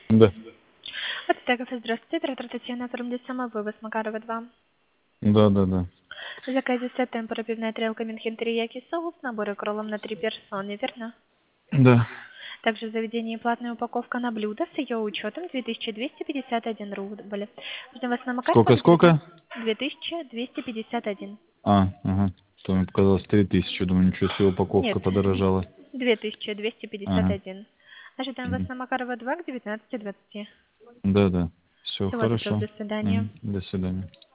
Да. Подтягов, здравствуйте. Оператор Татьяна, оформлюсь сама, вывоз Макарова 2. Да. В заказе сет температурная тарелка Мюнхен терияки соус, наборы кроллом на 3 персоны, верно? Да. Также в заведении платная упаковка на блюдо с ее учетом 2251 рубль. Ждем вас на Макарова к Сколько? 2251. Ага. То мне показалось 3000. Думаю, ничего себе, Нет, упаковка подорожала. 2251. Ожидаем вас Мгм. на Макарова 2 к 19:20. Да. Все Всего доброго, хорошо. до свидания. До свидания.